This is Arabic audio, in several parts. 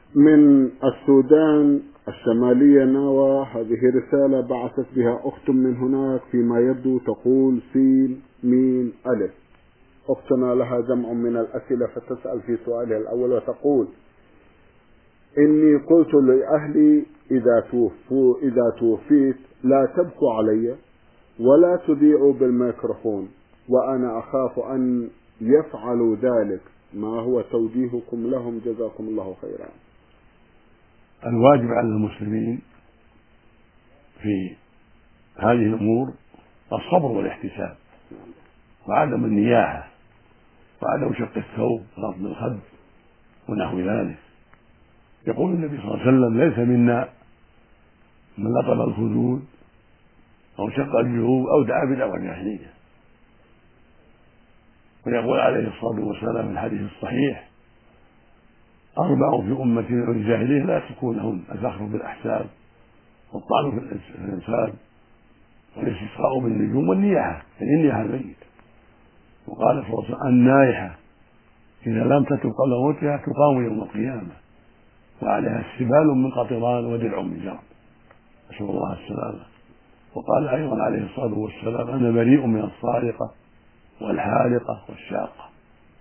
من السودان الشمالية ناوى. هذه رسالة بعثت بها أخت من هناك، فيما يبدو تقول سين ميم ألف. أختنا لها جمع من الأسئلة، فتسأل في سؤالها الأول وتقول: إني قلت لأهلي إذا توفيت لا تبكوا علي ولا تذيعوا بالميكروفون، وأنا أخاف أن يفعلوا ذلك، ما هو توجيهكم لهم؟ جزاكم الله خيرا. الواجب على المسلمين في هذه الأمور الصبر والاحتساب وعدم النياحة وعدم شق الثوب ورفض الخد ونحو ذلك. يقول النبي صلى الله عليه وسلم: ليس منا من لطم الخدود أو شق الجيوب أو دعا بدعوى الجاهلية. ويقول عليه الصلاة والسلام في الحديث الصحيح: 4 في أمتي من الجاهلية لا يتركونهن: الفخر بالأحساب، والطعن في الأنساب، والاستسقاء بالنجوم، والنياحة، يعني النياحة الميت. وقال صلى الله عليه وسلم: النائحة إذا لم تتب قبل موتها تقام يوم القيامة وعليها استبال من قطران ودرع من جرب، نسأل الله السلامة. وقال أيضا عليه الصلاة والسلام: أنا بريء من الصارقة والحالقة والشاقة.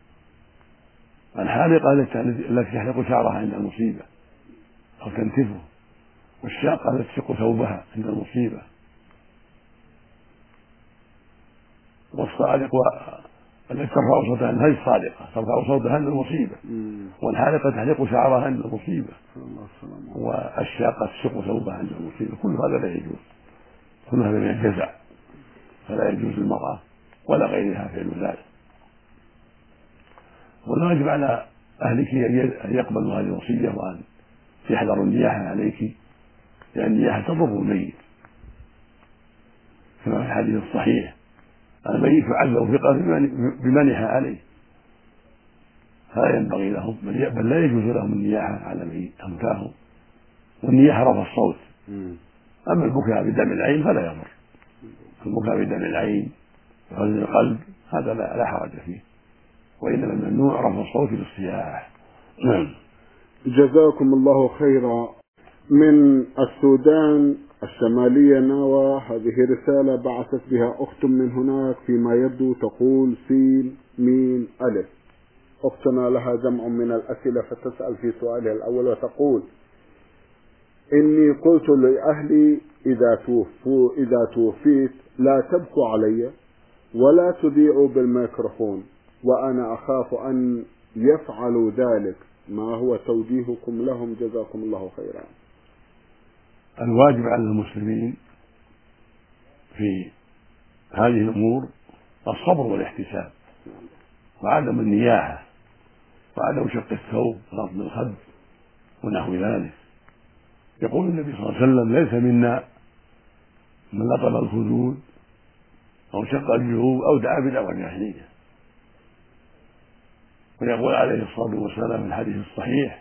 الحالقة التي تحلق شعرها عند المصيبة أو تنتفه، والشاقة التي تشق ثوبها عند المصيبة. والصادق التي ترفع صوتها هي الصادقة، ترفع صوتها عند المصيبة. والحالقة تحلق شعرها عند المصيبة. والشاقة تشق ثوبها عند المصيبة. كل هذا لا يجوز، كل هذا من الجزع، فلا يجوز للمرأة ولا غيرها فعل ذلك. والواجب على أهلك أن يقبلوا هذه الوصية وأن يحذروا النياحة عليك، لأن النياحة تضر الميت، كما في الحديث الصحيح: الميت يعذب في قبره بمنح عليه. فلا ينبغي لهم، بل لا يجوز لهم النياحة على موتاهم. والنياحة رفع الصوت. أما البكاء بدم العين فلا يضر. البكاء بدم العين وحزن القلب هذا لا حرج فيه، وإنما الممنوع رفع الصوت بالصياح. جزاكم الله خيرا. من السودان الشمالية ناوى. هذه رسالة بعثت بها أخت من هناك، فيما يبدو تقول سين ميم ألف. أختنا لها جمع من الأسئلة، فتسأل في سؤالها الأول وتقول: إني قلت لأهلي إذا توفيت لا تبكوا علي ولا تذيعوا بالميكروفون، وأنا أخاف أن يفعلوا ذلك، ما هو توجيهكم لهم؟ جزاكم الله خيرا. الواجب على المسلمين في هذه الأمور الصبر والاحتساب وعدم النياحة وعدم شق الثوب ورفض الخد ونحو ذلك. يقول النبي صلى الله عليه وسلم: ليس منا من لطم الخدود أو شق الجيوب أو دعا بدعوى الجاهلية. ويقول عليه الصلاة والسلام في الحديث الصحيح: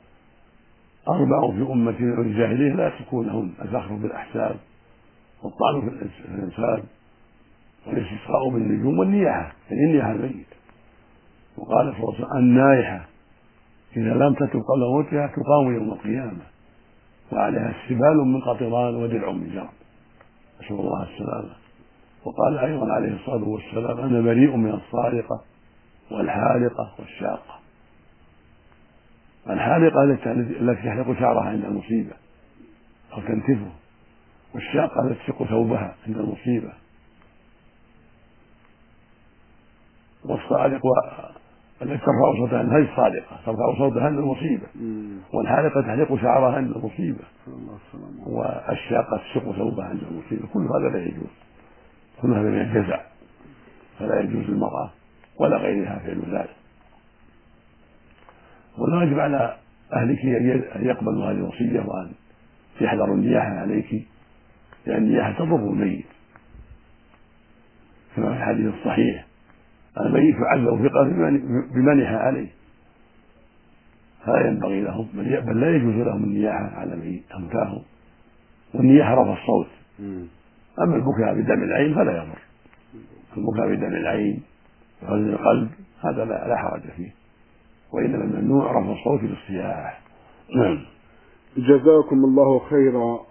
4 في أمتي من الجاهلية لا يتركونهن: الفخر بالأحساب، والطعن في الأنساب، والاستسقاء بالنجوم، والنياحة، يعني النياحة الميت. وقال صلى الله عليه وسلم: النائحة إذا لم تتب قبل موتها تقام يوم القيامة وعليها استبال من قطران ودرع من جرب، نسأل الله السلامة. وقال أيضا عليه الصلاة والسلام: أنا بريء من الصارقة والحالقة والشاقة. الحالقة التي تحلق شعرها عند المصيبة أو تنتفه، والشاقة التي تشق ثوبها عند المصيبة. والصادق التي ترفع صوتها هي الصادقة، ترفع صوتها عند المصيبة. والحالقة تحلق شعرها عند المصيبة. والشاقة تشق ثوبها عند المصيبة. كل هذا لا يجوز، كل هذا من الجزع، فلا يجوز للمرأة ولا غيرها فعل ذلك. والواجب على أهلك أن يقبلوا هذه الوصية وأن يحذروا النياحة عليك، لأن النياحة تضر الميت، كما في الحديث الصحيح: الميت يعذب في قبره بمنح عليه. فلا ينبغي لهم، بل لا يجوز لهم النياحة على موتاهم. والنياحة رفع الصوت. أما البكاء بدم العين فلا يضر. البكاء بدم العين وحزن القلب هذا لا حرج فيه، وإنما الممنوع رفع الصوت بالصياح. نعم. جزاكم الله خيرا